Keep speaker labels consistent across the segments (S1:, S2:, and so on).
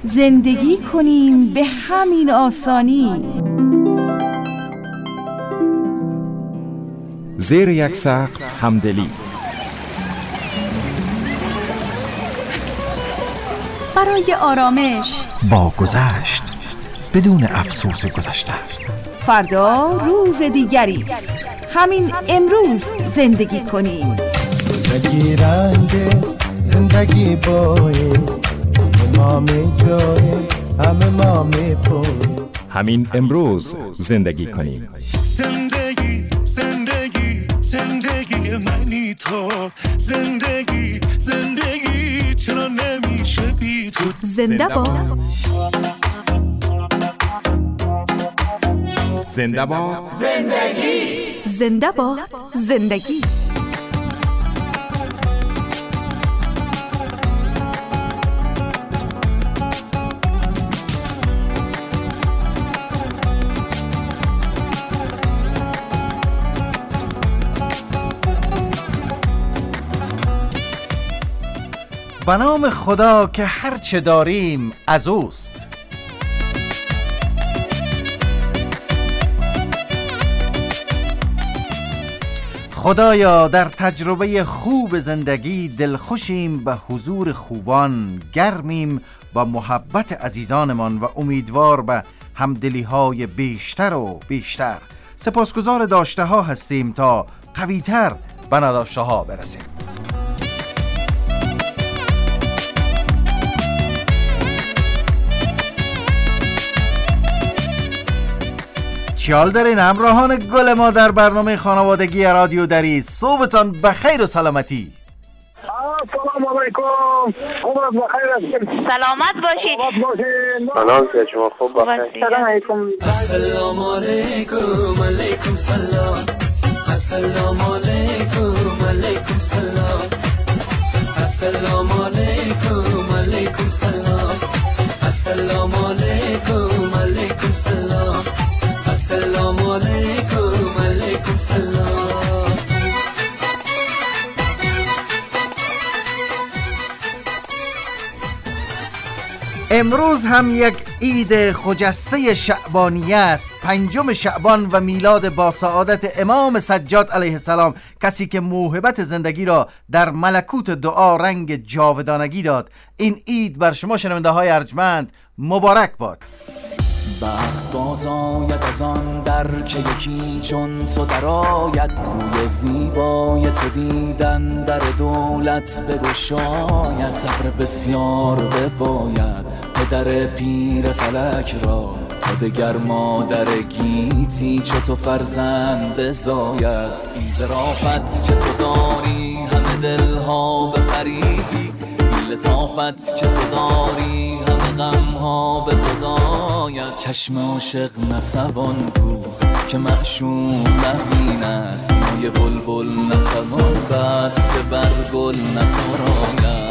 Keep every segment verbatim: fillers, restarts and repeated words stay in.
S1: زندگی کنیم به همین آسانی.
S2: زیر یک سقف همدلی،
S1: برای آرامش
S2: با گذشت بدون افسوس گذشته.
S1: فردا روز دیگری است، همین امروز زندگی کنیم.
S3: زندگی رنگ است، زندگی بایست، ما می جایی همه ما می پوی.
S2: همین امروز زندگی کنیم.
S4: زندگی زندگی زندگی منی تو، زندگی زندگی چرا نمیشه بی تو.
S1: زنده باد،
S2: زنده باد
S1: زندگی، زنده باد زندگی.
S5: به نام خدا که هر چه داریم از اوست. خدایا در تجربه خوب زندگی دلخوشیم، به حضور خوبان گرمیم، با محبت عزیزانمان و امیدوار به همدلی های بیشتر و بیشتر. سپاسگزار داشته ها هستیم تا قویتر به نداشته ها برسیم. خیال دارین همراهان گل ما در برنامه خانوادگی رادیو دری، صبحتان بخیر و سلامتی.
S6: سلام علیکم، خوب بخیر هستید؟
S7: سلامت باشید.
S6: سلام که شما خوب بخیر.
S7: سلام علیکم.
S8: السلام علیکم. علیکم سلام. السلام علیکم. علیکم سلام. السلام علیکم. علیکم سلام. السلام علیکم. علیکم سلام. السلام علیکم. علیکم سلام.
S5: امروز هم یک عید خجسته شعبانیه است، پنجم شعبان و میلاد با سعادت امام سجاد علیه السلام، کسی که موهبت زندگی را در ملکوت دعا رنگ جاودانگی داد. این عید بر شما شنونده های ارجمند مبارک باد.
S9: بخت باز آید از آن در که یکی چون تو در آید، روی زیبای تو دیدن در دولت بگشاید. صبر بسیار بباید پدر پیر فلک را، تا دگر مادر گیتی چو تو فرزند بزاید. این ظرافت که تو داری همه دلها بفریبی، لطافت که تو داری همه غمها بزداید. چشم عاشق نتوان دوخت که معشوق نبیند، موی بلبل نتوان بست که بر گل نسراید.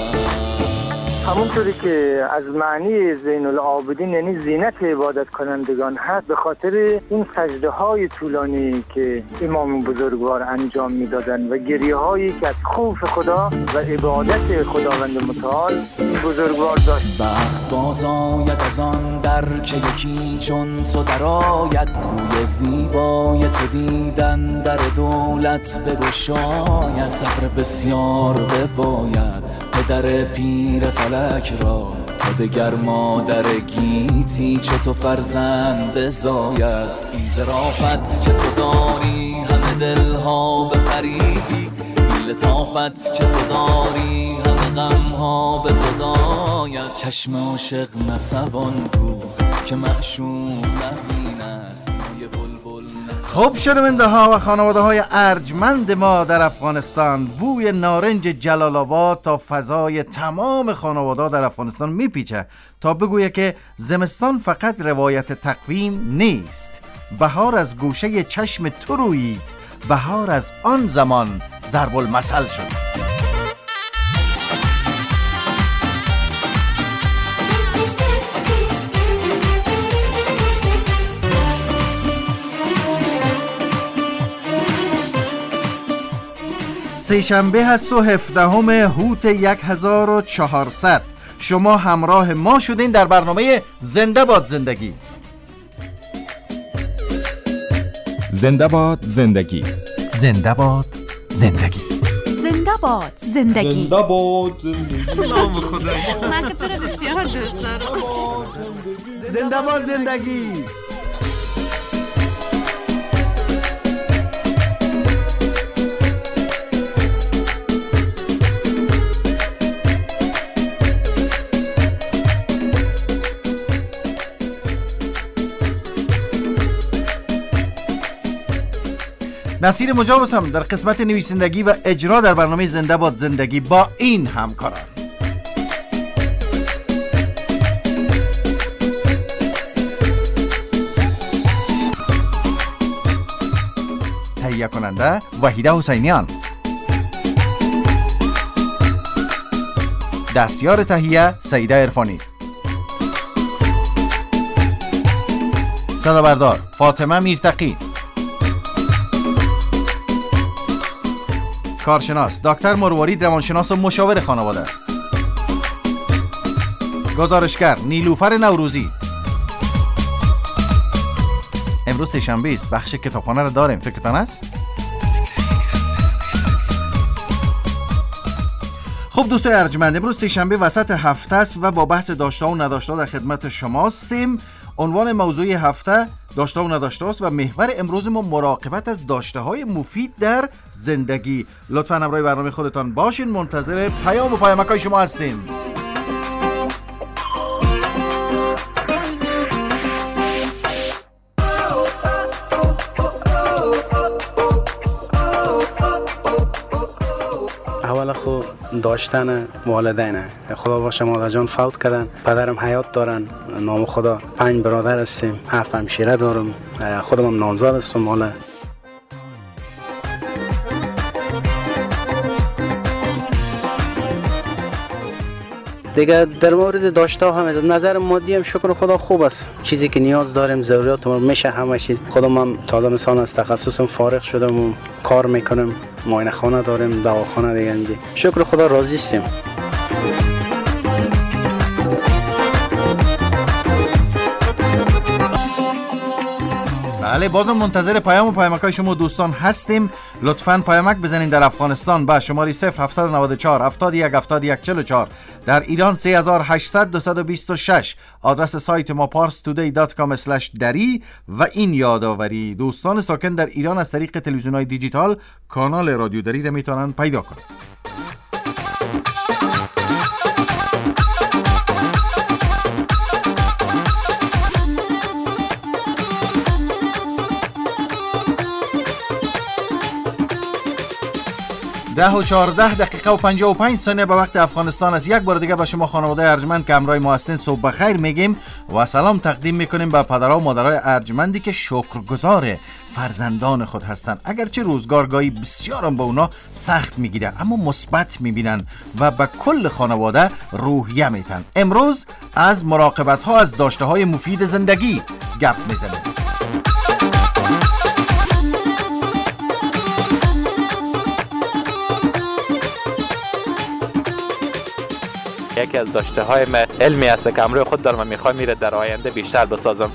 S6: همونطوری که از معنی زین العابدین یعنی زینت عبادت کنندگان هست، به خاطر این سجده های طولانی که امام بزرگوار انجام میدادن و گریه هایی که از خوف خدا و عبادت خداوند متعال بزرگوار داشت.
S9: بخت باز آید از آن در که یکی چون تو در آید، روی زیبای تو دیدن در دولت بگشاید. صبر بسیار بباید پدر پیر فلک را، تا دگر مادر گیتی چو تو فرزند بزاید. این ظرافت که تو داری همه دلها بفریبی، این لطافت که تو داری همه غمها بزداید. چشم عاشق نتوان دوخت که معشوق نبیند، موی بلبل
S5: خب شنونده ها و خانواده های ارجمند ما در افغانستان، بوی نارنج جلال آباد تا فضای تمام خانواده در افغانستان میپیچه تا بگویه که زمستان فقط روایت تقویم نیست. بهار از گوشه چشم تو رویید، بهار از آن زمان ضرب المثل شد. سه شنبه هست و هفدهم هوت یک هزار و چهارصد. شما همراه ما شدین در برنامه زنده باد زندگی.
S2: زنده باد زندگی.
S5: زنده باد زندگی.
S1: زنده باد زندگی.
S7: زنده باد زندگی.
S10: نام خدایی من که تو رو بسیار دوست دارم.
S5: زنده باد زندگی. نصیر مجاب هستم در قسمت نویسندگی و اجرا در برنامه زنده باد زندگی با این همکاران: تهیه کننده وحیده حسینیان، دستیار تهیه سعیده عرفانی، صدا بردار فاطمه میرتقی، کارشناس دکتر مروارید، روانشناس و مشاور خانواده، گزارشگر نیلوفر نوروزی. امروز سه‌شنبه است، بخش کتابخانه را داریم، فکرتان است؟ خب دوستای ارجمند، امروز سه‌شنبه وسط هفته است و با بحث داشته و نداشته در خدمت شما هستیم. عنوان موضوعی هفته داشته و نداشته است و محور امروز ما مراقبت از داشته های مفید در زندگی. لطفاً همراه برنامه خودتان باشین، منتظر پیام و پیامک‌های شما هستیم.
S11: اول خود داشتن والدینه. خدا باشه مادر جان فوت کردن، پدرم حیات دارن، نام خدا. پنج برادر هستیم، هفت همشیره دارم، خودم نامزاد هستم. حالا دیگه در مورد داشته هم از نظر مادی هم شکر خدا خوب است. چیزی که نیاز داریم، ضروریات ما میشه همه چیز. خودم هم تازه انسان از تخصصم فارغ شدم و کار میکنم، معاینه خانه داریم، دواخانه دیگه میگه. شکر خدا راضی هستیم.
S5: بله، بازم منتظر پیام و پیامک‌های شما دوستان هستیم. لطفاً پیامک بزنین در افغانستان به شماره صفر هفت نه چهار هفتاد و یک هفتاد و یک چهل و چهار، در ایران سه هزار و هشتصد دویست و بیست و شش، آدرس سایت ما پارس تودی دات کام اسلش دری. و این یادآوری دوستان ساکن در ایران از طریق تلویزیون‌های دیجیتال کانال رادیو دری را میتونن پیدا کنند. ده و چهارده دقیقه و پنجاه و پنج ثانیه به وقت افغانستان است. یک بار دیگه به شما خانواده ارجمند که همراه ما هستین صبح بخیر میگیم و سلام تقدیم میکنیم به پدرها و مادرای ارجمندی که شکرگزار فرزندان خود هستند. اگرچه روزگارگاهی بسیار هم به اونا سخت میگیره، اما مثبت میبینن و به کل خانواده روحیه میتن. امروز از مراقبت ها از داشته های مفید زندگی گپ میزنیم.
S12: یکی از داشته های من علمی است که امروز خود دارم و میخوام میره در آینده بیشتر بسازم.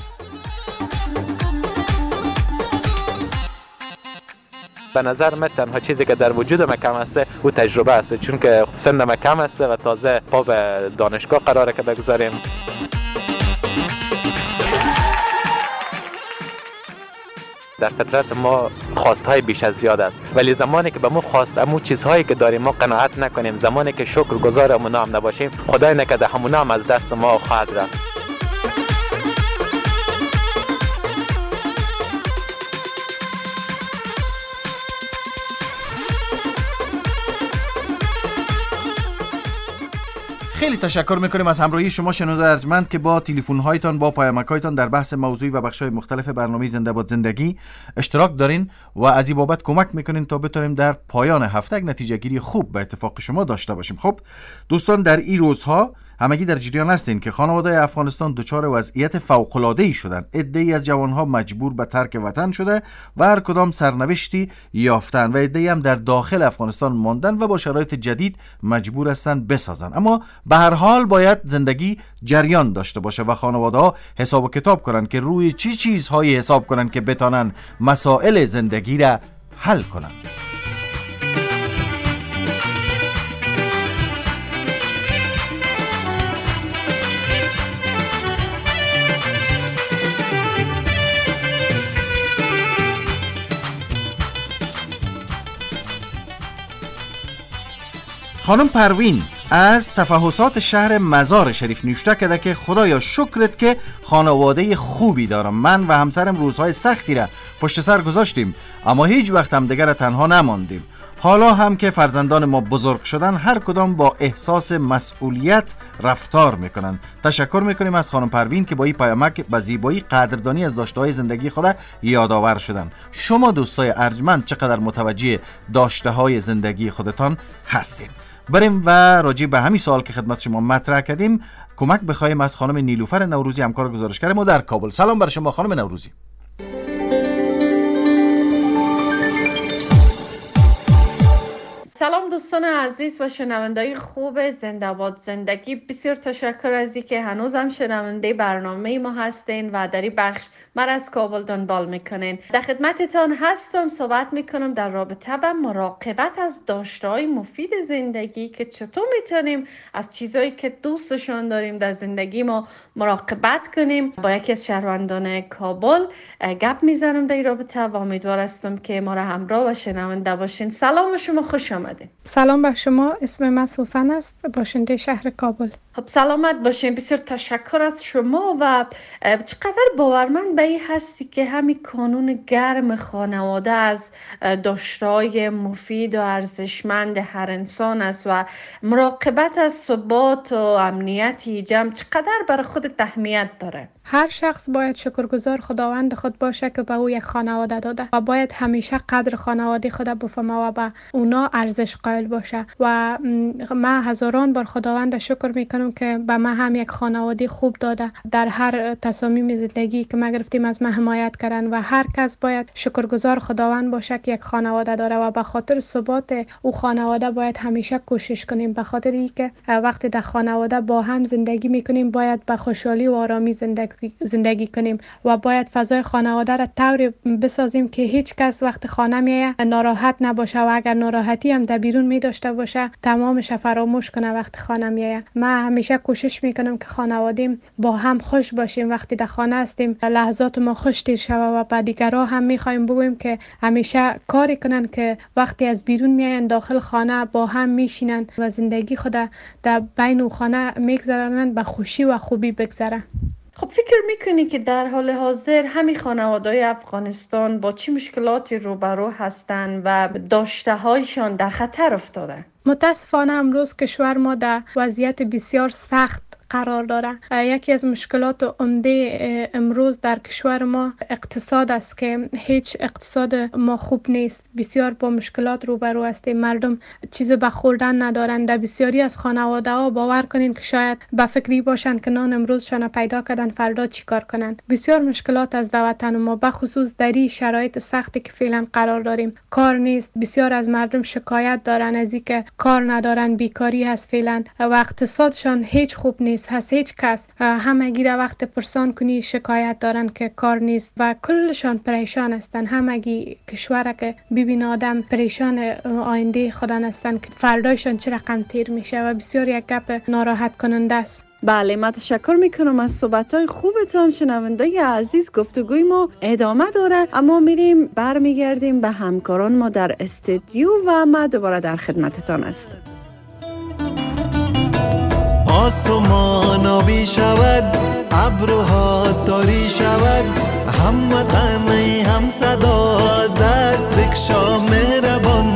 S12: به نظر من تنها چیزی که در وجود من کم است او تجربه است، چون که سن من کم است و تازه پا به دانشگاه قراره که بگذاریم. در فطرت ما خواستهای بیش از زیاد است، ولی زمانی که به ما خواست امو چیزهایی که داریم ما قناعت نکنیم، زمانی که شکر گزار امونا هم نباشیم، خدای نکرده همونا هم از دست ما خواهد رفت.
S5: خیلی تشکر میکنیم از همراهی شما شنونده ارجمند که با تلفن هایتان، با پیامک هایتان در بحث موضوعی و بخش های مختلف برنامه زنده باد زندگی اشتراک دارین و از این بابت کمک میکنین تا بتونیم در پایان هفته یک نتیجه گیری خوب به اتفاق شما داشته باشیم. خب دوستان، در این روزها همگی در جریان هستین که خانواده افغانستان دچار وضعیت فوق‌العاده‌ای شدند. عده‌ای از جوانها مجبور به ترک وطن شده و هر کدام سرنوشتی یافتن و عده‌ای هم در داخل افغانستان ماندن و با شرایط جدید مجبور هستند بسازن. اما به هر حال باید زندگی جریان داشته باشه و خانواده‌ها حساب و کتاب کنن که روی چی چیزهایی حساب کنن که بتانن مسائل زندگی را حل کنن. خانم پروین از تفحصات شهر مزار شریف نوشته کرده که خدایا شکرت که خانواده خوبی دارم. من و همسرم روزهای سختی را پشت سر گذاشتیم اما هیچ وقت هم دیگر تنها نماندیم. حالا هم که فرزندان ما بزرگ شدن هر کدام با احساس مسئولیت رفتار میکنن. تشکر میکنیم از خانم پروین که با این پیامک به زیبایی قدردانی از داشته‌های زندگی خود یادآور شدن. شما دوستای ارجمند چقدر متوجه داشته‌های زندگی خودتان هستین. بریم و راجع به همین سوال که خدمت شما مطرح کردیم کمک بخوایم از خانم نیلوفر نوروزی، همکار گزارشگر ما در کابل. سلام بر شما خانم نوروزی.
S10: سلام دوستان عزیز و شنونده‌های خوب زنده باد زندگی. بسیار تشکر از اینکه هنوزم شنونده برنامه ما هستین و در این بخش من از کابل دنبال میکنین. در خدمتتان هستم، صحبت میکنم در رابطه با مراقبت از داشته‌های مفید زندگی که چطور میتونیم از چیزایی که دوستشان داریم در زندگی ما مراقبت کنیم. با یکی از شهروندان کابل گپ میزنم در این رابطه و امیدوار هستم که ما را همراه و شنونده باشین. سلام و شما خوش آمدید.
S13: سلام بر شما، اسم من سوسن است، باشنده شهر کابل.
S10: خب سلامت باشین. بسیار تشکر از شما و چقدر باورمند به این هستی که همین کانون گرم خانواده از داشته‌های مفید و ارزشمند هر انسان است و مراقبت از ثبات و امنیتی جمع چقدر برای خود اهمیت داره.
S13: هر شخص باید شکرگزار خداوند خود باشه که به او یک خانواده داده و باید همیشه قدر خانواده خود بفهمه و به اونا ارزش قائل باشه و من هزاران بار خداوند شکر میکنم که به من هم یک خانواده خوب داده. در هر تصامیم زندگی که ما گرفتیم از من حمایت کردن و هر کس باید شکرگزار خداوند باشه که یک خانواده داره و به خاطر ثبات او خانواده باید همیشه کوشش کنیم. به خاطر اینکه وقتی در خانواده با هم زندگی میکنیم باید به خوشحالی و آرامی زندگی زندگی کنیم و باید فضای خانواده را طوری بسازیم که هیچ کس وقت خانه میایه ناراحت نباشه و اگر ناراحتی هم در بیرون می داشته باشه تمامش فراموش کنه وقت خانه میایه. من همیشه کوشش میکنم که خانوادیم با هم خوش باشیم. وقتی در خانه هستیم لحظات ما خوش تیر شوه و با دیگرها هم میخوایم بگویم که همیشه کاری کنن که وقتی از بیرون میاین داخل خانه با هم میشینن و زندگی خود در بین خانه میگذرانن به خوشی و خوبی بگذره.
S10: خب فکر میکنی که در حال حاضر همین خانواده‌های افغانستان با چه مشکلاتی روبرو هستند و داشته هایشان در خطر افتاده؟
S13: متاسفانه امروز کشور ما در وضعیت بسیار سخت قرار داره. یکی از مشکلات عمده امروز در کشور ما اقتصاد است که هیچ اقتصاد ما خوب نیست. بسیار با مشکلات روبرو هستیم. مردم چیز به خوردن ندارند. در بسیاری از خانواده ها باور کنین که شاید به فکری باشند که نان امروزشان پیدا کردن فردا چیکار کنند. بسیار مشکلات از وطن ما به خصوص در این شرایط سختی که فعلا قرار داریم. کار نیست. بسیار از مردم شکایت دارن از اینکه کار ندارن، بیکاری هست فعلا و اقتصادشان هیچ خوب نیست. هست هیچ کس همگی در وقت پرسان کنی شکایت دارن که کار نیست و کلشان پریشان هستن. همگی کشور که ببین آدم پریشان آینده خودن هستن که فردایشان چه رقم تیر میشه و بسیار یک گپ ناراحت کننده است.
S10: بله، من تشکر میکنم از صحبت‌های خوبتان. شنونده عزیز، گفتگوی ما ادامه داره اما میریم برمیگردیم به همکاران ما در استودیو و ما دوباره در خدمتتان هستم.
S3: آسمان آبی شود، ابرها تاری شود، هم وطنی هم صدا، دست بکشا مهربان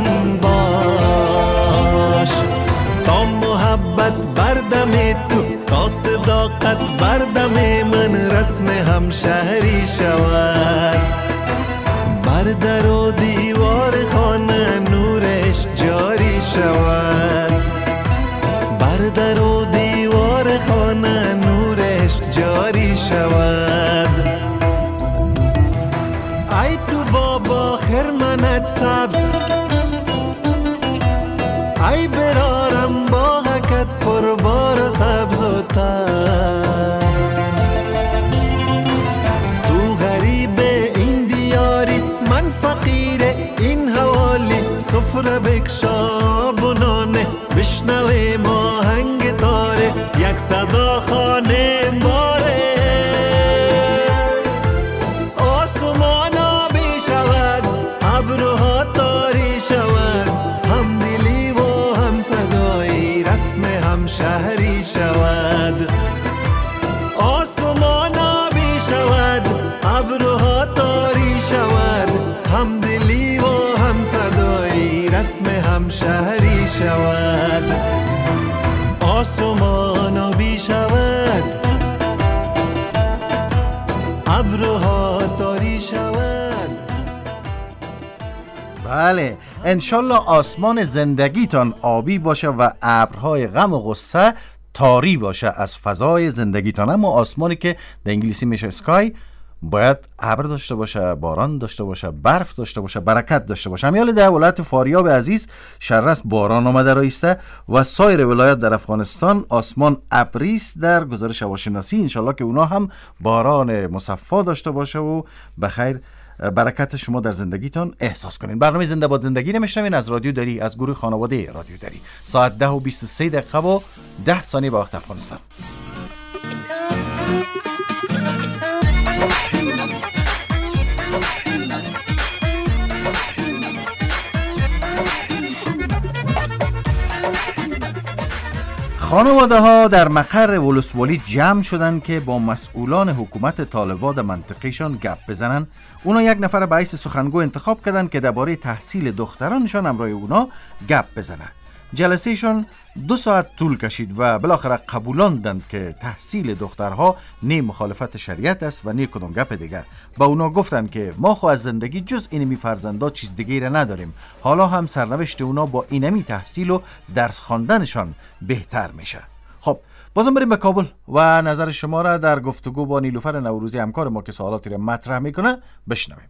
S3: باش. تا محبت بردم تو، تا صداقت بردم من، رسم همشهری شود. بر در و دیوار خانه نورش جاری شود. بر در و دیوار ای برارم باغکت پربار و سبز و تر. تو غریب این دیاری من فقیر این حوالی، سفره بکشا بنانه بشنوه ماهنگ تاره، یک صدا خانه باره. آسمان آبی شود ابرها تاری شود، هم دلی و هم صدایی رسم هم شهری شود. آسمان آبی شود ابرها تاری شود، هم دلی و هم صدایی رسم هم شهری شود. آسمان آبی شود ابرها تاری شود.
S5: بله، انشالله آسمان زندگیتان آبی باشه و ابرهای غم و غصه تاری باشه از فضای زندگیتان. اما آسمانی که در انگلیسی میشه اسکای باید ابر داشته باشه، باران داشته باشه، برف داشته باشه، برکت داشته باشه. همیال در ولایت فاریاب عزیز شرس باران آمده رایسته و سایر ولایت در افغانستان آسمان ابریست در گزارش هواشناسی. انشالله که اونا هم باران مصفا داشته باشه و بخیر برکت شما در زندگیتان احساس کنین. برنامه زنده باد زندگی رو میشنوین از رادیو دری، از گروه خانواده رادیو دری. ساعت ده و بیست و سه دقیقه و ده ثانیه به وقت افغانستان. خانواده ها در مقر ولسوالی جمع شدن که با مسئولان حکومت طالبان منطقهشان گپ بزنن. اونا یک نفر به حیث سخنگو انتخاب کردن که درباره تحصیل دخترانشان همراه اونا گپ بزنن. جلسهشان دو ساعت طول کشید و بالاخره قبولاندند که تحصیل دخترها نه مخالفت شریعت است و نه کدام گپ دیگر. با اونا گفتند که ما خو از زندگی جز اینمی فرزندا چیز دیگه را نداریم، حالا هم سرنوشت اونا با اینمی تحصیل و درس خواندنشان بهتر میشه. خب بازم بریم به کابل و نظر شما را در گفتگو با نیلوفر نوروزی همکار ما که سوالاتی را مطرح میکنه بشنویم.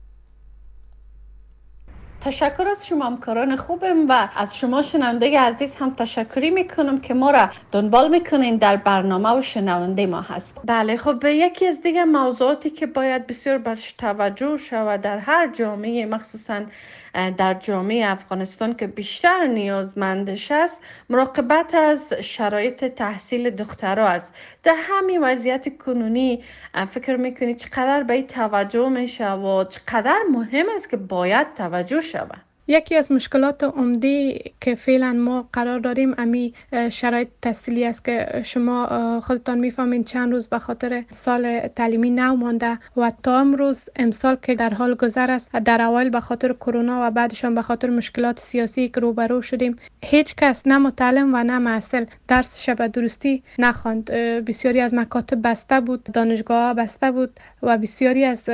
S10: تشکر از شما همکاران خوبم و از شما شنونده عزیز هم تشکری میکنم که ما را دنبال میکنین در برنامه و شنونده ما هست. بله خب یکی از دیگه موضوعاتی که باید بسیار برش توجه شود در هر جامعه، مخصوصا در جامعه افغانستان که بیشتر نیازمندش است، مراقبت از شرایط تحصیل دخترها است. در همین وضعیت کنونی فکر میکنی چقدر به این توجه میشه و چقدر مهم است که باید توجه شود؟
S13: یکی از مشکلات عمده که فعلا ما قرار داریم امی شرایط تحصیلی است که شما خودتان میفهمین چند روز به خاطر سال تعلیمی نو مانده و تا امروز امسال که در حال گذر است، در اول به خاطر کرونا و بعدشان به خاطر مشکلات سیاسی که روبرو شدیم، هیچ کس نه متعلم و نه معسل درسش به درستی نخواند. بسیاری از مکاتب بسته بود، دانشگاه بسته بود و بسیاری از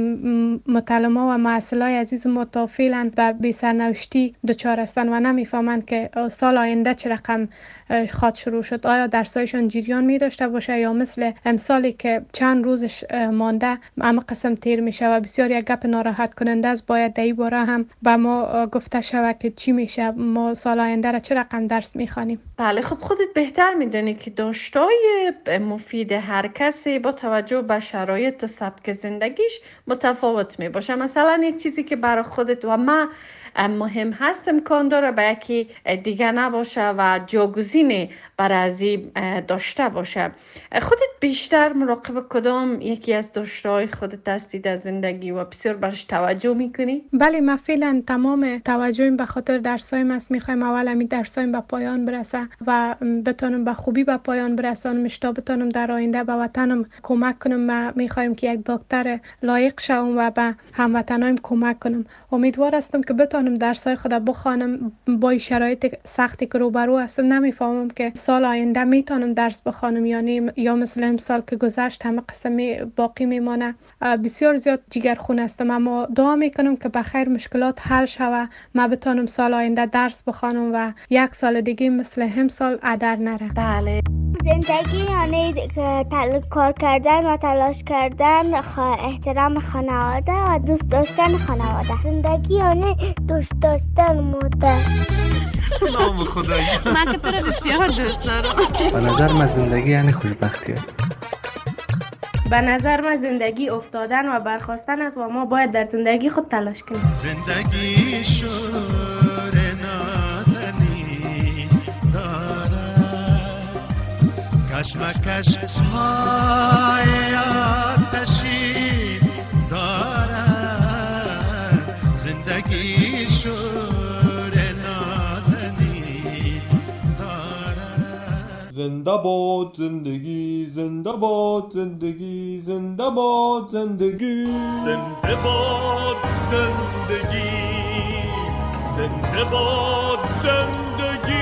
S13: متعلم و معسلای عزیز ما تا فعلا به سرنوشتی دچار هستند و نمیفهمند که سال آینده چه رقم خواد شروع شد. آیا درسایشان جریان می داشته باشه یا مثل امسالی که چند روزش مانده اما قسم تیر میشه و بسیار یک گپ ناراحت کننده است. باید در این باره هم به ما گفته شود که چی میشه، ما سال آینده را چه رقم درس میخوانیم.
S10: بله خب خودت بهتر میدونی که داشتای مفید هر کسی با توجه به شرایط و سبک زندگیش متفاوت می باشه. مثلا یک چیزی که برای خودت و ما مهم هست امکان داره به یکی دیگه نباشه و جاگزین برای ازی داشته باشه. خودت بیشتر مراقب کدام یکی از داشته‌های خودت هستی در زندگی و بسیار برش توجه میکنی؟
S13: بله من فعلا تمام توجهم به خاطر درسایم است. میخوایم اول امی درسایم به پایان برسه و بتونم به خوبی به پایان برسانم تا بتونم در آینده به وطنم کمک کنم. ما میخوایم که یک دکتر لایق شوم و به هموطنایم کمک کنم. امیدوار هستم که بتونم درسای خودم بخوانم. با شرایط سختی که روبرو هستم نمیفهمم که سال آینده میتونم درس بخوانم یا نه، یا مثل امسال که گذشت همه قسمی باقی میمانه. بسیار زیاد جگرخون هستم اما دعا میکنم که بخیر مشکلات حل شود، ما بتونم سال آینده درس بخوانم و یک سال دیگه مثل همسال ادر نره.
S10: بله
S14: زندگی یعنی کار کردن و تلاش کردن، احترام خانواده و دوست داشتن خانواده. زندگی یعنی دوست داشتن مادر.
S5: نام خدایی.
S15: من که تو رو بسیار دوست دارم.
S16: به نظر من زندگی یعنی خوشبختی است.
S17: به نظر من زندگی افتادن و برخاستن است و ما باید در زندگی خود تلاش کنیم.
S4: زندگی شور نازنین دارد، کشمکش های آتشین دارد. زندگی شور نازنین دارد.
S7: زنده باد زندگی، زنده باد زندگی، زنده باد زندگی،
S18: زنده باد زندگی، زنده باد زندگی.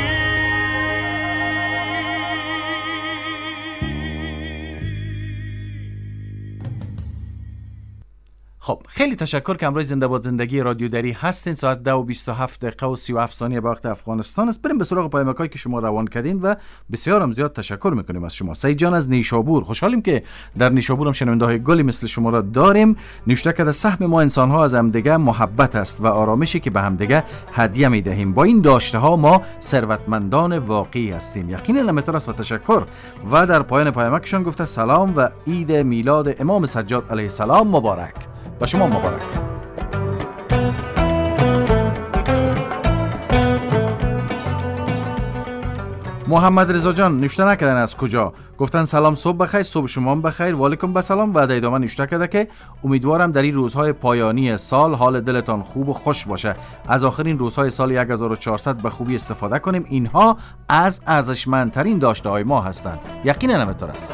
S5: خب خیلی تشکر که همراه زنده باد زندگی رادیو دری هستین. ساعت ده و بیست و هفت دقیقه و سی و هفت ثانیه به وقت افغانستان است. بریم به سراغ پیامک‌هایی که شما روان کردین و بسیار هم زیاد تشکر میکنیم از شما. سعید جان از نیشابور، خوشحالیم که در نیشابور هم شنونده‌های گلی مثل شما را داریم. نوشته کرده سهم ما انسان‌ها از همدیگه محبت است و آرامشی که به همدیگه هدیه میدهیم. با این داشته‌ها ما ثروتمندان واقعی هستیم. یقینا نمیتونه است و تشکر. و در پایان پیامکشون گفته سلام و عید میلاد امام سجاد علیه السلام مبارک. با شما مبارک. محمد رضا جان نوشته نکردن از کجا، گفتن سلام صبح بخیر، صبح شما بخیر، و علیکم بسلام. و در ادامه نوشته کرده که امیدوارم در این روزهای پایانی سال حال دلتان خوب و خوش باشه. از آخرین روزهای سال هزار و چهارصد به خوبی استفاده کنیم. اینها از ارزشمندترین داشته‌های ما هستند. یقینا همینطور است.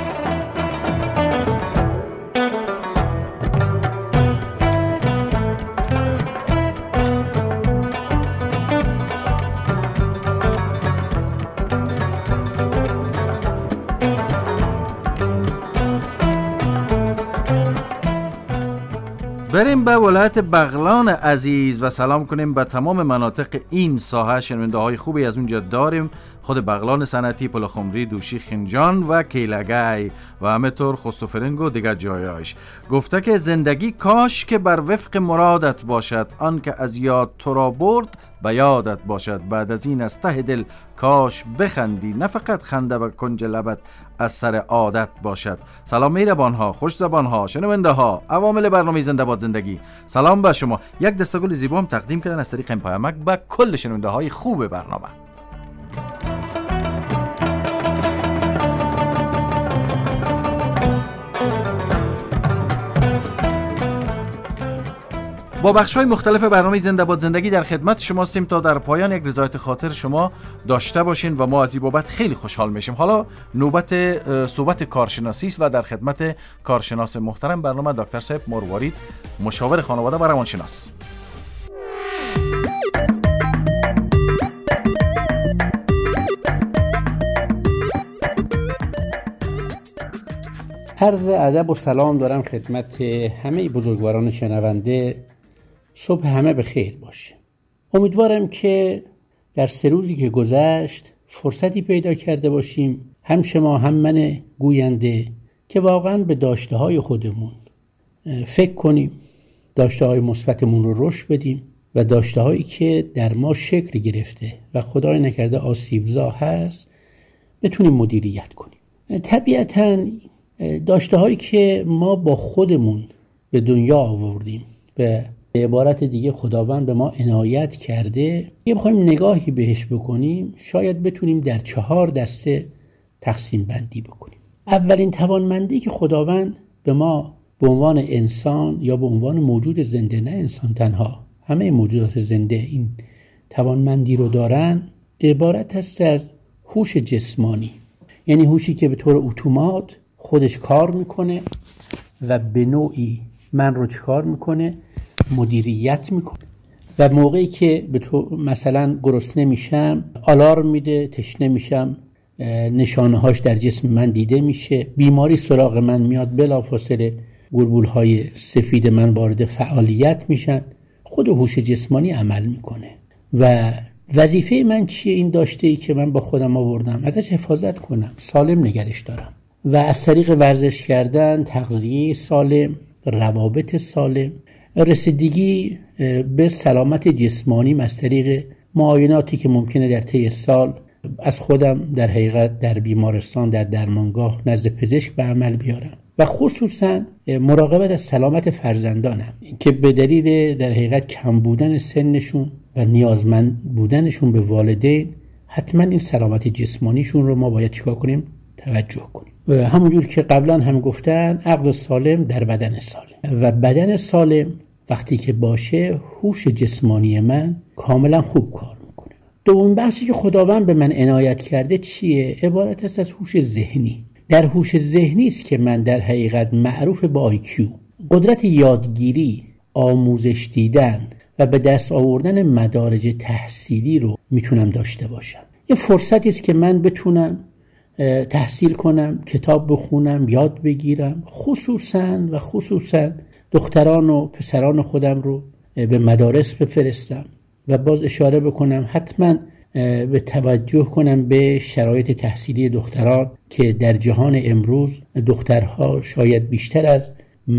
S5: بریم به ولایت بغلان عزیز و سلام کنیم به تمام مناطق این ساحه. شنونده های خوبی از اونجا داریم، خود بغلان صنعتی، پلخمری، دوشی، خنجان و کیلگای و همینطور خستوفرنگ و دیگر جایاش. گفته که زندگی کاش که بر وفق مرادت باشد، آن که از یاد تو را برد به یادت باشد. بعد از این از ته دل کاش بخندی، نه فقط خنده و کنج لبت از سر عادت باشد. سلام مهربان ها، خوش زبان ها، شنونده ها، عوامل برنامه زنده باد زندگی، سلام به شما. یک دستگل زیبا هم تقدیم کردن از طریق این پیامک به کل شنونده های خوب برنامه. با بخش‌های مختلف برنامه زنده باد زندگی در خدمت شما هستیم تا در پایان یک رضایت خاطر شما داشته باشین و ما از این بابت خیلی خوشحال میشیم. حالا نوبت صحبت کارشناسی است و در خدمت کارشناس محترم برنامه دکتر صاحب مروارید، مشاور خانواده و روانشناس.
S19: عرض ادب و سلام دارم خدمت همه بزرگواران شنونده. صبح همه به خیر باشه. امیدوارم که در سه روزی که گذشت فرصتی پیدا کرده باشیم، هم شما هم من گوینده، که واقعا به داشته های خودمون فکر کنیم، داشته های مثبتمون رو رشد بدیم و داشته هایی که در ما شکل گرفته و خدای نکرده آسیبزا هست بتونیم مدیریت کنیم. طبیعتاً داشته هایی که ما با خودمون به دنیا آوردیم، به عبارت دیگه خداوند به ما عنایت کرده، یه بخوایم نگاهی بهش بکنیم شاید بتونیم در چهار دسته تقسیم بندی بکنیم. اولین توانمندی که خداوند به ما به عنوان انسان یا به عنوان موجود زنده، نه انسان تنها، همه موجودات زنده این توانمندی رو دارن، عبارت هست از هوش جسمانی. یعنی هوشی که به طور اتومات خودش کار میکنه و به نوعی من رو چکار میکنه؟ مدیریت میکنه. و موقعی که به تو مثلا گرسنه میشم آلارم میده، تشنه میشم نشانه هاش در جسم من دیده میشه، بیماری سراغ من میاد، بلافاصله گلبول های سفید من وارد فعالیت میشن، خود هوش جسمانی عمل میکنه. و وظیفه من چیه؟ این داشته ای که من با خودم آوردم ازش حفاظت کنم، سالم نگرش دارم و از طریق ورزش کردن، تغذیه سالم، روابط سالم، رسیدگی به سلامت جسمانی از طریق معایناتی که ممکنه در طی سال از خودم در حقیقت در بیمارستان، در درمانگاه نزد پزشک به عمل بیارم و خصوصا مراقبت از سلامت فرزندانم که به دلیل در حقیقت کم بودن سنشون و نیازمند بودنشون به والدین حتما این سلامت جسمانیشون رو ما باید چیکار کنیم؟ توجه کنیم. و همونجور که قبلا هم گفتن عقل سالم در بدن سالم و بدن سالم وقتی که باشه هوش جسمانی من کاملا خوب کار میکنه. دومین بخشی که خداوند به من عنایت کرده چیه؟ عبارت است از هوش ذهنی. در هوش ذهنی است که من در حقیقت معروف به آی کیو، قدرت یادگیری، آموزش دیدن و به دست آوردن مدارج تحصیلی رو میتونم داشته باشم. یه فرصتی است که من بتونم تحصیل کنم، کتاب بخونم، یاد بگیرم، خصوصا و خصوصا دختران و پسران خودم رو به مدارس بفرستم و باز اشاره بکنم حتما به توجه کنم به شرایط تحصیلی دختران که در جهان امروز دخترها شاید بیشتر از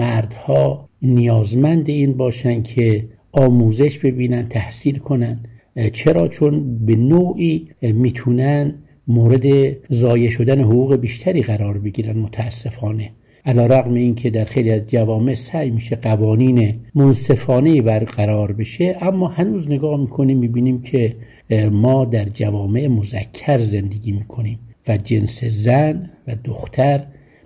S19: مردها نیازمند این باشن که آموزش ببینن، تحصیل کنن. چرا؟ چون به نوعی میتونن مورد ضایع شدن حقوق بیشتری قرار بگیرن متاسفانه. علیرغم این که در خیلی از جوامع سعی میشه قوانین منصفانه برقرار بشه، اما هنوز نگاه میکنیم میبینیم که ما در جوامع مذکر زندگی میکنیم و جنس زن و دختر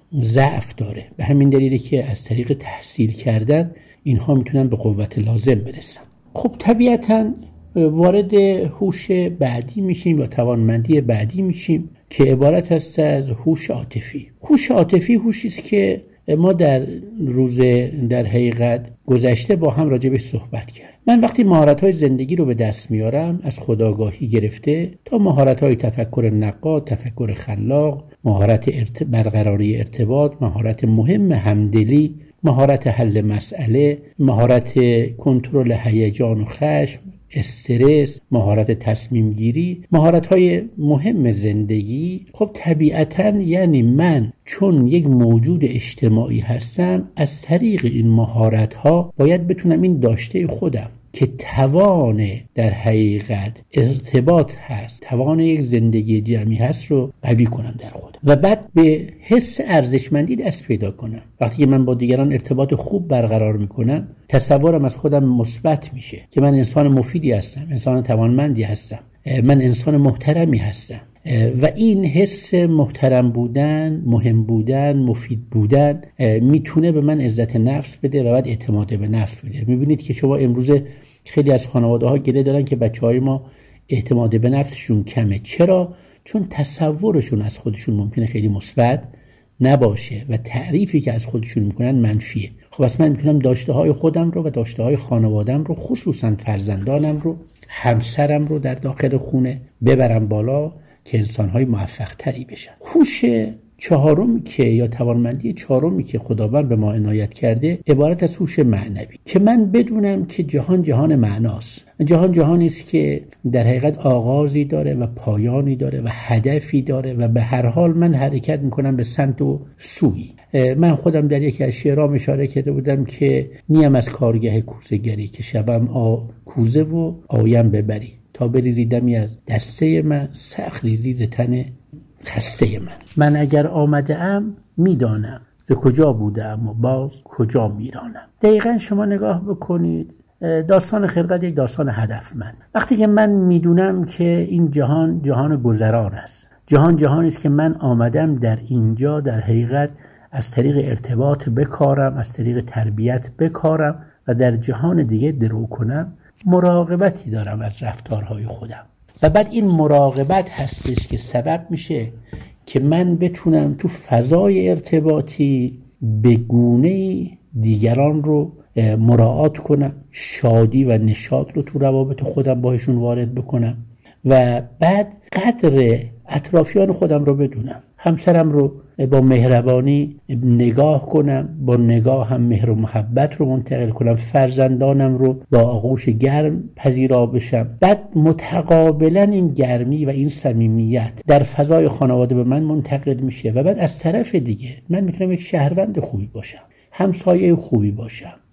S19: ضعف داره. به همین دلیله که از طریق تحصیل کردن اینها میتونن به قوت لازم برسن. خب طبیعتاً وارد هوش بعدی میشیم یا توانمندی بعدی میشیم که عبارت است از هوش عاطفی. هوش عاطفی هوشی است که ما در روز در حقیقت گذشته با هم راجع به صحبت کردیم. من وقتی مهارت‌های زندگی رو به دست میارم، از خودآگاهی گرفته تا مهارت‌های تفکر نقاد، تفکر خلاق، مهارت ارت... برقراری ارتباط، مهارت مهم همدلی، مهارت حل مسئله، مهارت کنترل هیجان و خشم، استرس، مهارت تصمیم گیری، مهارت های مهم زندگی. خب طبیعتاً یعنی من چون یک موجود اجتماعی هستم از طریق این مهارت ها باید بتونم این داشته خودم که توان در حقیقت ارتباط هست، توان یک زندگی جمعی هست رو قوی کنم در خودم و بعد به حس ارزشمندی دست پیدا کنم. وقتی که من با دیگران ارتباط خوب برقرار میکنم تصورم از خودم مثبت میشه که من انسان مفیدی هستم، انسان توانمندی هستم، من انسان محترمی هستم و این حس محترم بودن، مهم بودن، مفید بودن میتونه به من عزت نفس بده و بعد اعتماد به نفس بده. میبینید که شما امروز خیلی از خانواده ها گله دارن که بچه های ما اعتماد به نفسشون کمه. چرا؟ چون تصورشون از خودشون ممکنه خیلی مثبت نباشه و تعریفی که از خودشون میکنن منفیه. خب اصلا من میتونم داشته های خودم رو و داشته های خانوادم رو، خصوصا فرزندانم رو، همسرم رو در داخل خونه ببرم بالا که انسان‌های موفق تری بشن. هوش چهارمی که یا توانمندی چهارمی که خداوند به ما عنایت کرده عبارت از هوش معنوی، که من بدونم که جهان جهان معناست. جهان جهانی است که در حقیقت آغازی داره و پایانی داره و هدفی داره و به هر حال من حرکت میکنم به سمت و سوی. من خودم در یکی از شعرام اشاره کرده بودم که نیم از کارگه کوزه‌گری که شوم آ کوزه و آیم ببری، تا بریزی دمی از دسته من سخت ریزی ز تن خسته من. من اگر آمده ام میدانم ز کجا بوده ام و باز کجا میرانم. دقیقا شما نگاه بکنید، داستان خلقت یک داستان هدفمند. وقتی که من میدونم که این جهان جهان گذران است، جهان جهانی است که من آمدم در اینجا در حقیقت از طریق ارتباط بکارم، از طریق تربیت بکارم و در جهان دیگه درو کنم، مراقبتی دارم از رفتارهای خودم و بعد این مراقبت هستش که سبب میشه که من بتونم تو فضای ارتباطی به گونه‌ای دیگران رو مراعات کنم، شادی و نشاط رو تو روابط خودم باهاشون وارد بکنم و بعد قدر اطرافیان خودم رو بدونم، همسرم رو با مهربانی نگاه کنم، با نگاه هم مهر و محبت رو منتقل کنم، فرزندانم رو با آغوش گرم پذیرا بشم. بعد متقابلا این گرمی و این صمیمیت در فضای خانواده به من منتقل میشه و بعد از طرف دیگه من میتونم یک شهروند خوبی باشم، همسایه خوبی باشم،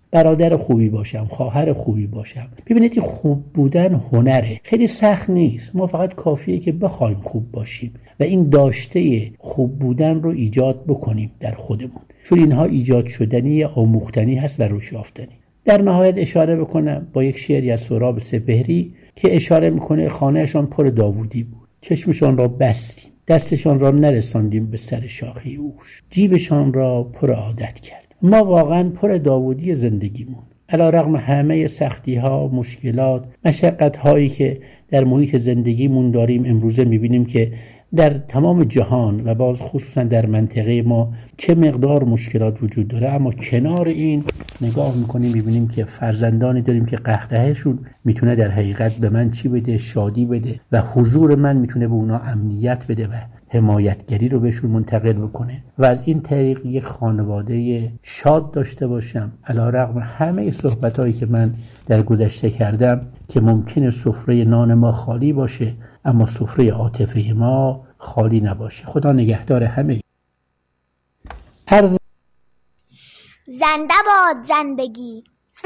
S19: برادر خوبی باشم، خواهر خوبی باشم. ببینید این خوب بودن هنره، خیلی سخت نیست. ما فقط کافیه که بخوایم خوب باشیم و این داشته خوب بودن رو ایجاد بکنیم در خودمون، چون اینها ایجاد شدنی، آموختنی هست و رشد یافتنی. در نهایت اشاره بکنم با یک شعری از سهراب سپهری که اشاره میکنه خانهشان پر داوودی بود، چشمشان را بستیم، دستشان را نرساندیم به سر شاخه اوش، جیبشان را پر عادت کرد. ما واقعا پر داوودی زندگیمون، علی رغم همه سختی ها، مشکلات، مشقت هایی که در محیط زندگیمون داریم. امروزه میبینیم که در تمام جهان و باز خصوصا در منطقه ما چه مقدار مشکلات وجود داره، اما کنار این نگاه میکنیم میبینیم که فرزندانی داریم که قهقهشون میتونه در حقیقت به من چی بده؟ شادی بده و حضور من میتونه به اونا امنیت بده و حمایتگری رو بهشون منتقل بکنه و از این طریق یک خانواده شاد داشته باشم. علی رغم همه صحبتایی که من در گذشته کردم که ممکنه سفره نان ما خالی باشه اما سفره عاطفه ما خالی نباشه. خدا نگهدار همه. عرض
S14: زنده باد زندگی.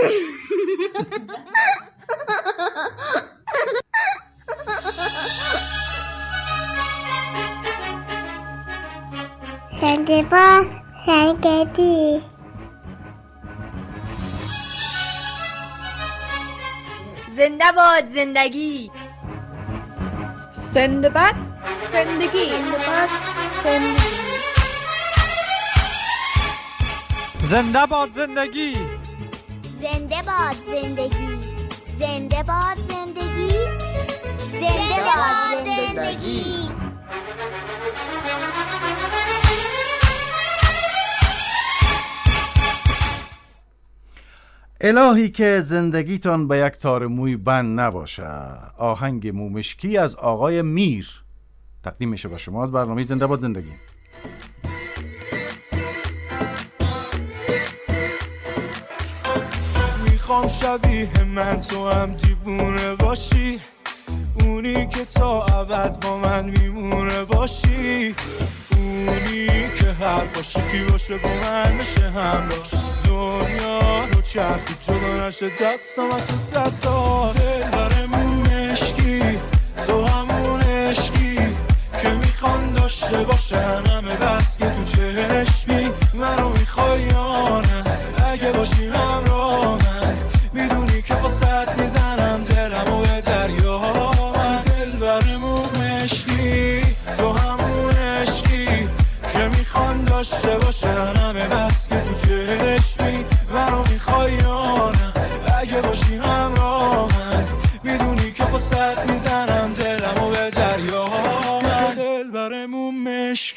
S14: زنده باد زندگی.
S15: زنده باد زندگی.
S10: زنده باد زندگی.
S15: زنده باد زندگی.
S14: زنده باد زندگی. زنده باد زندگی. زنده باد زندگی.
S5: الهی که زندگیتان به یک تار موی بند نباشه. آهنگ مومشکی از آقای میر تقدیم میشه با شما از برنامه زنده باد زندگی.
S20: میخوام شبیه من تو هم دیوونه باشی، اونی که تا ابد با من میمونه باشی، اونی که حرفاش یکی باشه با من بشه همراه. دنیا رو چرخی جدا نشه دستم تو دستات. دلبرمون مشکی تو همون عشقی که میخوان داشته باشن همه بس که تو چشمی منو میخوای یا نه. اگه باشی همراه من میدونی که با صد میزنم دلمو به دریا. دلبرمون مشکی تو همون عشقی که میخوان داشته باشن همه بس که تو چشمی منو میخوای یا نه. اگه باشی همراه من میدونی که با صد میزنم دلمو به دریا. دلبرمون مشکی.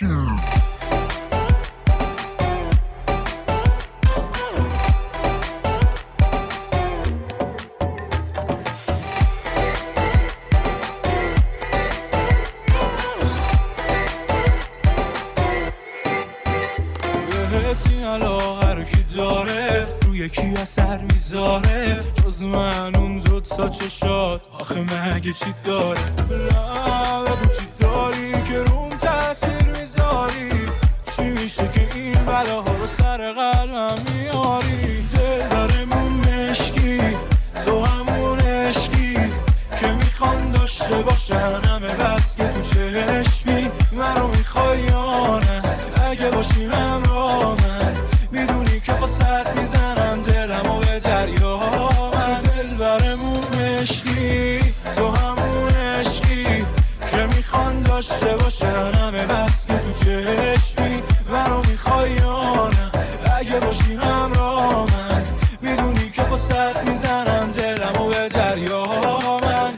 S20: یکی اثر میذاره جز من اون دوتا چشات، آخه مگه چی داره؟ نه بگو چی داری که روم تاثیر میذاری؟ چی میشه که این بلاها رو سر قلبم میاری؟ دلبرمون مشکی تو همون عشقی که میخوان داشته باشن همه بس که تو چشمی منو میخوای یا نه. اگه باشی همراه من میدونی که با صد میزنم دلمو به دریا. دلبرمون مشکی تو همون عشقی که میخوان داشته باشن همه بس که تو چشمی منو میخوای یا نه. اگه باشی همراه من میدونی که با صد میزنم دلمو به دریا. من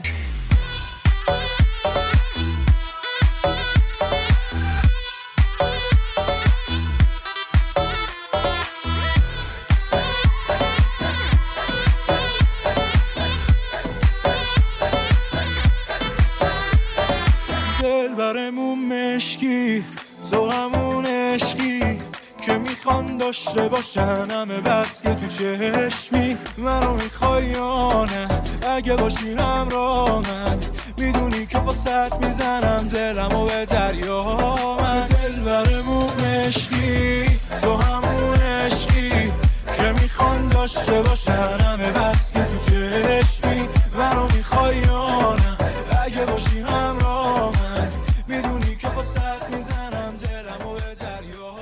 S20: دلبرمون مشکی تو همون عشقی که میخوان داشته باشن همه بس که تو چشمی منو میخوای یا نه. اگه باشی همراه من میدونی که با صد میزنم دلمو به دریا. من دلبرمون مشکی تو همون عشقی که میخوان میخوان داشته باشن همه بس که تو چشمی منو میخوای یا نه اگه باشی همراه من میدونی که با سخت میزنم دلم و به دریا.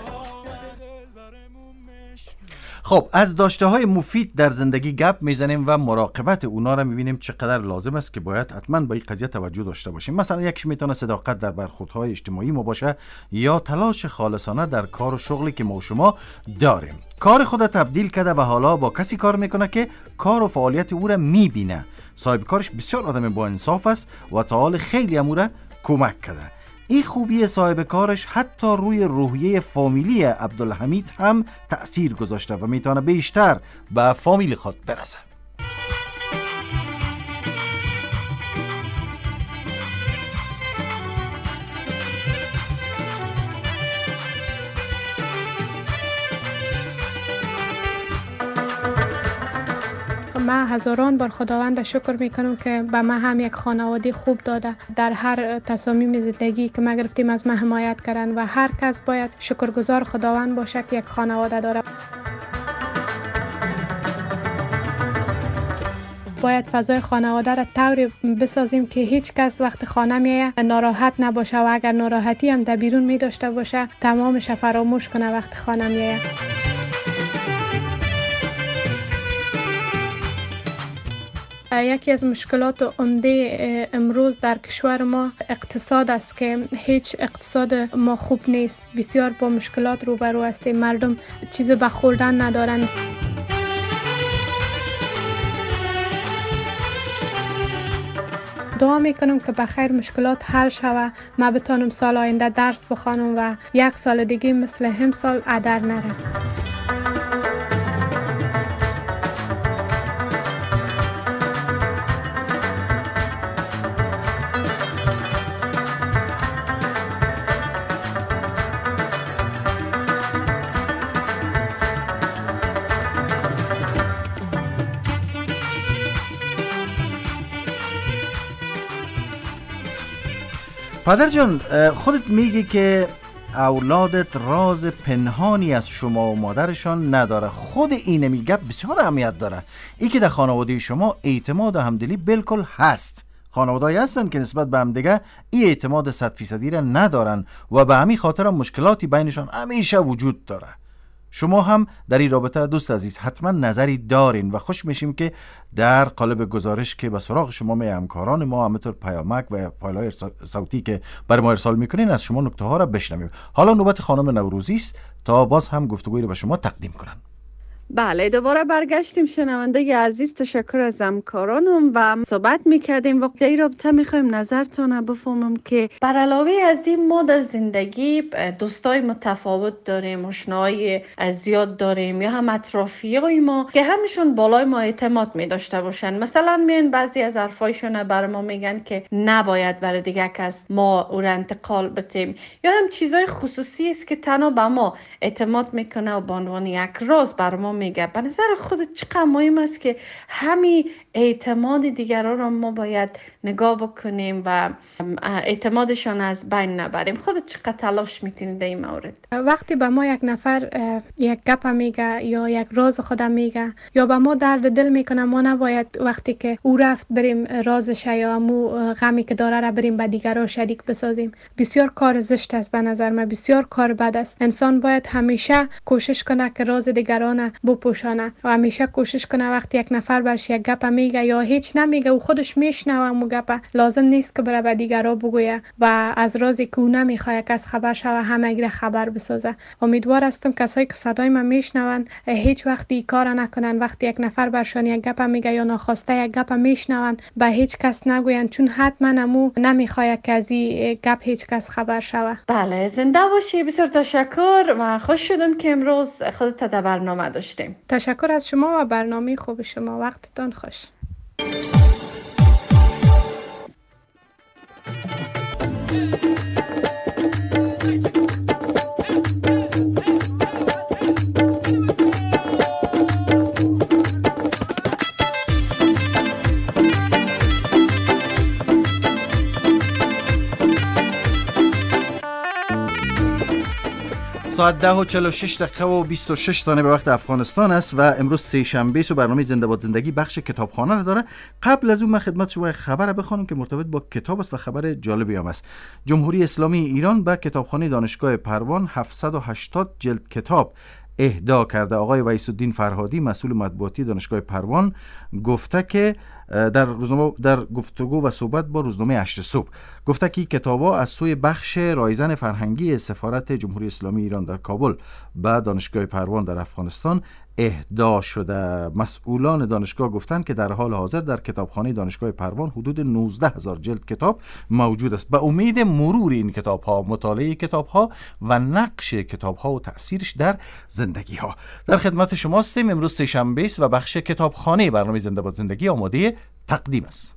S5: خب از داشته های مفید در زندگی گپ میزنیم و مراقبت اونا رو میبینیم چقدر لازم است که باید حتما با این قضیه توجه داشته باشیم. مثلا یکیش میتونه صداقت در برخوردهای اجتماعی ما باشه یا تلاش خالصانه در کار و شغلی که ما و شما داریم. کار خود تبدیل کرده و حالا با کسی کار میکنه که کار و فعالیت او را میبینه. صاحب کارش بسیار آدم با انصاف است و تا حال خیلی هم او را کمک کرده. این خوبی صاحب کارش حتی روی روحیه فامیلی عبدالحمید هم تأثیر گذاشته و میتونه بیشتر به فامیل خود برسه.
S13: من هزاران بار خداوند شکر میکنم که به من هم یک خانواده خوب داده. در هر تصامیم زندگی که ما گرفتیم از من حمایت کردن و هر کس باید شکرگزار خداوند باشه که یک خانواده داره. باید فضای خانواده را طوری بسازیم که هیچ کس وقت خانه میایه ناراحت نباشه و اگر ناراحتی هم در بیرون می داشته باشه تمامش فراموش کنه وقت خانه میایه. یکی از مشکلات عمده امروز در کشور ما اقتصاد است که هیچ اقتصاد ما خوب نیست. بسیار با مشکلات روبرو هستیم. مردم چیز به خوردن ندارن. دعا میکنم که بخیر مشکلات حل شوه. ما بتونم سال آینده درس بخوانم و یک سال دیگه مثل هم سال ادر نره.
S5: پدر جان، خودت میگی که اولادت راز پنهانی از شما و مادرشان نداره. خود این میگه بسیار اهمیت داره. ای که در خانواده شما اعتماد و همدلی بالکل هست. خانواده‌ای هستن که نسبت به هم دیگه این اعتماد صد فیصدی را ندارن و به همین خاطر مشکلاتی بینشان همیشه وجود داره. شما هم در این رابطه دوست عزیز حتما نظری دارین و خوش میشیم که در قالب گزارش که به سراغ شما می همکاران ما همینطور پیامک و فایل‌های صوتی که برای ما ارسال میکنین از شما نکته ها را بشنویم. حالا نوبت خانم نوروزی است تا باز هم گفتگویی را به شما تقدیم کنن.
S10: بله، دوباره برگشتیم. شنونده عزیز، تشکر از همکارانم و صحبت میکردیم و در این رابطه میخوایم نظرتان بفهمم که بر علاوه از این ما در زندگی دوستای متفاوت داریم، آشنایی زیاد داریم یا هم اطرافیای ما که همشون بالای ما اعتماد میداشته باشن. مثلا میان بعضی از حرفایشون بر ما میگن که نباید برای دیگه کس ما او را انتقال بدیم، یا هم چیزای خصوصی است که تنها به ما اعتماد میکنه و به عنوان یک راز بر ما میگه. به نظر خودت چقدر مهم است که همین اعتماد دیگران را ما باید نگاه بکنیم و اعتمادشان از بین نبریم؟ خودت چقدر تلاش میکنی در این مورد؟
S13: وقتی به ما یک نفر یک گپ میگه یا یک راز خودم میگه یا به ما درد دل میکنه، ما نباید وقتی که او رفت بریم رازش یا مو غمی که داره را بریم به دیگران شریک بسازیم. بسیار کار زشت است به نظر من، بسیار کار بد است. انسان باید همیشه کوشش کنه که راز دیگران بپوشانه و همیشه کوشش کنه وقتی یک نفر برش یک گپ میگه یا هیچ نمیگه و خودش میشنوه مو گپ، لازم نیست که بره به دیگران بگویه و از رازی که او نمیخواد کس خبر شوه همگی خبر بسازه. امیدوار هستم کسایی که صدای من میشنون هیچ وقتی کار نکنن وقتی یک نفر برشان یک گپ میگه یا ناخواسته یک گپ میشنون به هیچ کس نگوین، چون حتما امو نمیخواد که از این گپ هیچ کس خبر شوه.
S10: بله، زنده باشی. بسیار تشکر و خوش شدم که امروز خودت در برنامه داشتیم.
S13: تشکر از شما و برنامه خوب شما. وقتتان خوش.
S5: ساعت ده و چهل و شش دقیقه و بیست و شش ثانیه به وقت افغانستان است و امروز سه شنبه است و برنامه زنده باد زندگی بخش کتابخانه رو داره. قبل از اون من خدمت شما خبر بخونم که مرتبط با کتاب است و خبر جالبی هم است. جمهوری اسلامی ایران به کتابخانه دانشگاه پروان هفتصد و هشتاد جلد کتاب اهدا کرده. آقای ویس‌الدین فرهادی مسئول مطبوعاتی دانشگاه پروان گفته که در روزنامه در گفتگو و صحبت با روزنامه هشت صبح گفته که کتاب‌ها از سوی بخش رایزن فرهنگی سفارت جمهوری اسلامی ایران در کابل به دانشگاه پروان در افغانستان اهدا شده. مسئولان دانشگاه گفتند که در حال حاضر در کتابخانه دانشگاه پروان حدود نوزده هزار جلد کتاب موجود است. به امید مرور این کتاب‌ها، مطالعه کتاب‌ها و نقش کتاب‌ها و تأثیرش در زندگی‌ها. در خدمت شما هستیم. امروز سه شنبه است و بخش کتابخانه برنامه زنده باد زندگی آماده تقدیم است.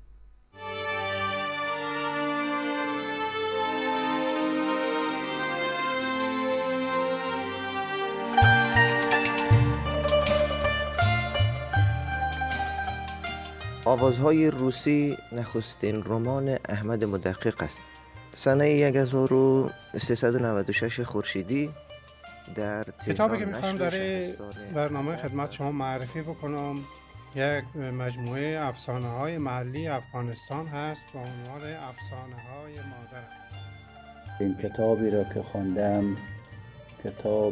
S21: آوازهای روسی نخستین رمان احمد مدقق است. سنه هزار و سیصد و نود و شش خورشیدی در
S22: کتابی که میخوام در برنامه خدمت شما معرفی بکنم یک مجموعه افسانه های محلی افغانستان هست با عنوان افسانه های مادر.
S23: این کتابی را که خواندم کتاب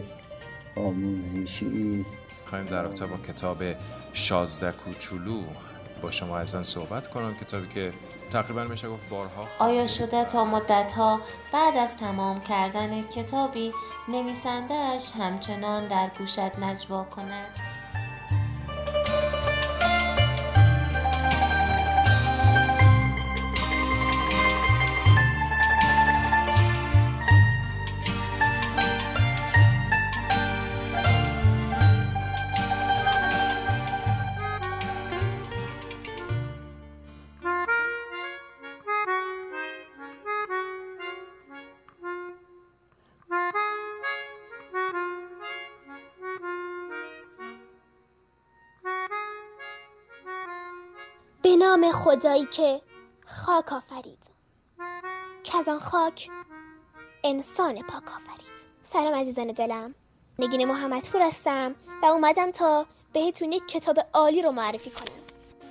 S23: آموزشی است.
S24: خواهیم در رابطه با کتاب شازده کوچولو با شما ازن صحبت کنم، کتابی که تقریبا میشه گفت بارها
S25: آیا شده تا مدتها بعد از تمام کردن کتابی نویسنده‌اش همچنان در گوشت نجوا کند؟
S26: به نام خدایی که خاک آفرید، که از آن خاک انسان پاک آفرید. سلام عزیزان دلم، نگین محمدپور هستم و اومدم تا بهتون یک کتاب عالی رو معرفی کنم.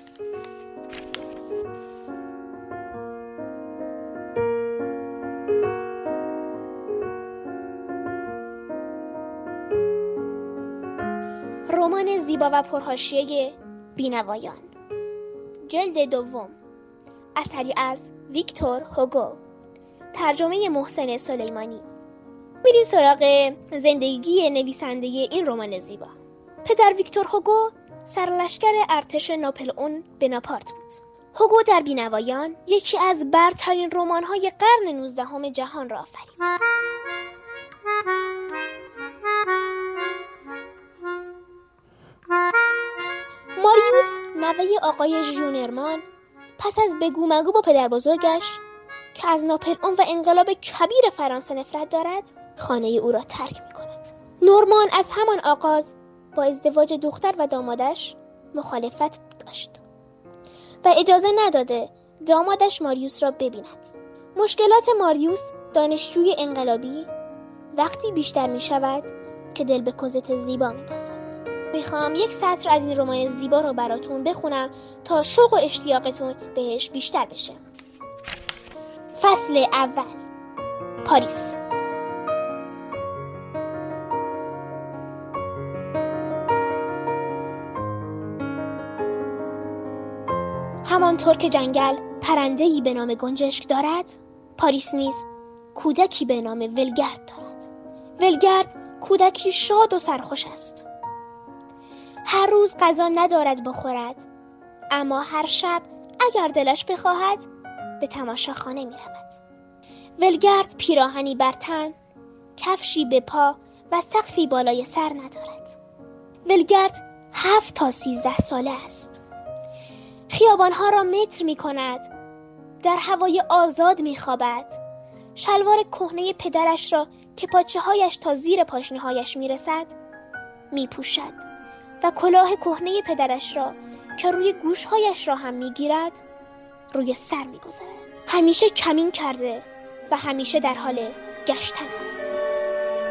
S26: رمان زیبا و پرحاشیه بینوایان، جلد دوم، اثری از ویکتور هوگو، ترجمه محسن سلیمانی. میریم سراغ زندگی نویسنده این رمان زیبا. پدر ویکتور هوگو سرلشکر ارتش ناپلئون بناپارت بود. هوگو در بینوایان یکی از برترین رمان‌های قرن نوزدهم جهان را آفرید. ماریوس نوه آقای ژیونرمان پس از بگو مگو با پدر بزرگش که از ناپلئون و انقلاب کبیر فرانسه نفرت دارد خانه او را ترک می کند. نورمان از همان آغاز با ازدواج دختر و دامادش مخالفت داشت و اجازه نداده دامادش ماریوس را ببیند. مشکلات ماریوس دانشجوی انقلابی وقتی بیشتر می شود که دل به کوزت زیبا می بازد. میخوام یک سطر از این رمان زیبا رو براتون بخونم تا شوق و اشتیاقتون بهش بیشتر بشه. فصل اول، پاریس. همانطور که جنگل پرنده‌ای به نام گنجشک دارد، پاریس نیز کودکی به نام ولگرد دارد. ولگرد کودکی شاد و سرخوش است. هر روز غذا ندارد بخورد، اما هر شب اگر دلش بخواهد به تماشاخانه می رود. ولگرد پیراهنی بر تن، کفشی به پا و سقفی بالای سر ندارد. ولگرد هفت تا سیزده ساله است. خیابانها را متر می کند، در هوای آزاد می خوابد. شلوار کهنه پدرش را که پاچه هایش تا زیر پاشنه هایش می رسد می پوشد و کلاه کهنه پدرش را که روی گوشهایش را هم میگیرد روی سر میگذارد. همیشه کمین کرده و همیشه در حال گشتن است.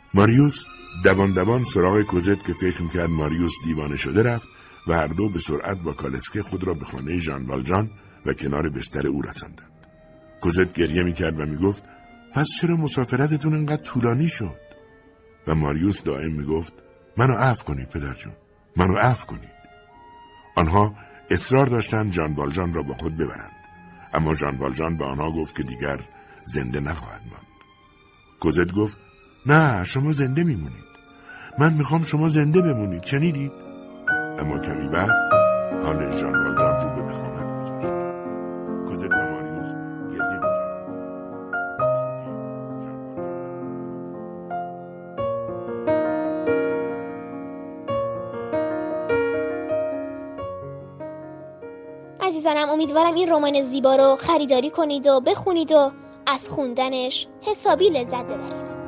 S1: ماریوس دوان دوان سراغ کوزت که فکر میکرد ماریوس دیوانه شده رفت و هر دو به سرعت با کالسکه خود را به خانه ژان والژان و کنار بستر او رساندند. کوزت گریه میکرد و میگفت پس چرا مسافرتتون انقدر طولانی شد؟ و ماریوس دائم میگفت منو عفو کنید پدرجون، منو عفو کنید. آنها اصرار داشتند ژان والژان را با خود ببرند، اما ژان والژان به آنها گفت که دیگر زنده نخواهد ماند. کوزت گفت نه، شما زنده میمونید، من میخوام شما زنده بمونید، شنیدید؟ اما کمی بعد حال ژان والژان رو به وخامت گذاشت. کوزت و ماریوس گریه میکردند.
S26: عزیزانم، امیدوارم این رمان زیبا رو خریداری کنید و بخونید و از خوندنش حسابی لذت ببرید.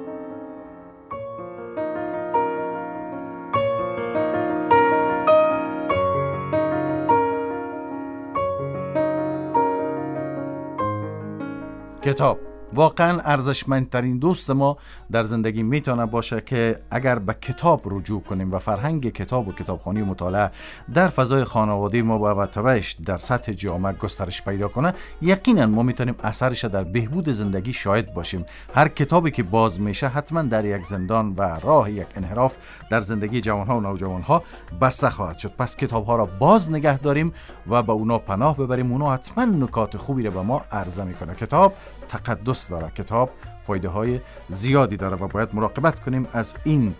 S5: کتاب واقعا ارزشمندترین دوست ما در زندگی میتونه باشه که اگر به کتاب رجوع کنیم و فرهنگ کتاب و کتابخوانی و مطالعه در فضای خانوادگی ما و تبعش در سطح جامعه گسترش پیدا کنه، یقینا ما میتونیم اثرش در بهبود زندگی شاهد باشیم. هر کتابی که باز میشه حتما در یک زندان و راه یک انحراف در زندگی جوانها و نوجوانها بسته خواهد شد. پس کتابها را باز نگه داریم و به اونا پناه ببریم، اونا حتما نکات خوبی رو به ما عرضه میکنه. کتاب تقدس داره، کتاب فایده های زیادی داره و باید مراقبت کنیم از این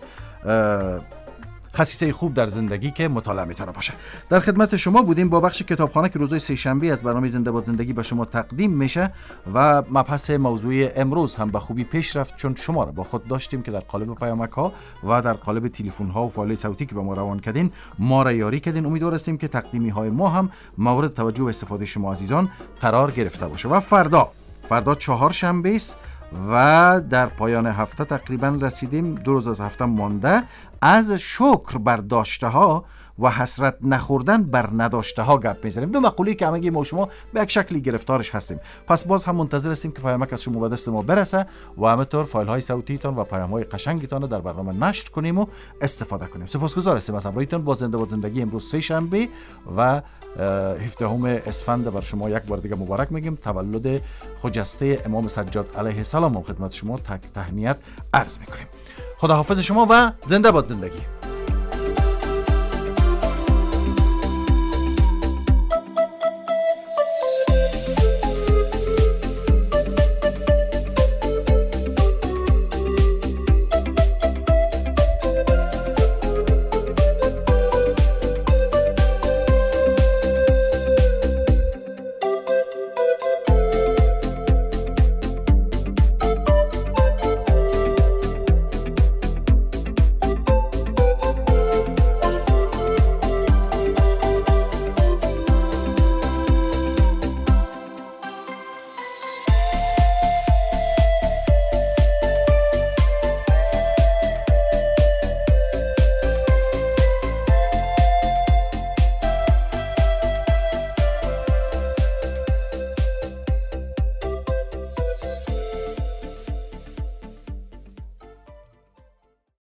S5: خصیصه خوب در زندگی که مطالعه میتونه باشه. در خدمت شما بودیم با بخش کتابخانه که روزهای سه شنبه از برنامه زنده باد زندگی به شما تقدیم میشه و مبحث موضوع امروز هم به خوبی پیش رفت، چون شما را با خود داشتیم که در قالب پیامک ها و در قالب تلفن ها و فایل صوتی که به ما روان کردین ما را یاری کردین. امیدوار هستیم که تقدیمی های ما هم مورد توجه و استفاده شما عزیزان قرار گرفته باشه. و فردا فردا چهار شنبه است و در پایان هفته تقریبا رسیدیم. دو روز از هفته مانده. از شکر بر داشته ها و حسرت نخوردن بر نداشته ها گپ میزنیم. دو مقوله که همگی ما شما به یک شکلی گرفتارش هستیم. پس باز هم منتظر هستیم که پیامک از شما به دست ما برسه و همینطور فایل های صوتیتان و پیام های قشنگتان در برنامه نشر کنیم و استفاده کنیم. سپاسگزار هستیم از همراهیتان با زنده باد زندگی امروز سه شنبه و هفدهم اسفند بر شما یک بار دیگه مبارک میگیم. تولد خجسته امام سجاد علیه السلام خدمت شما تهنیت عرض میکنیم. خداحافظ شما و زنده باد زندگی.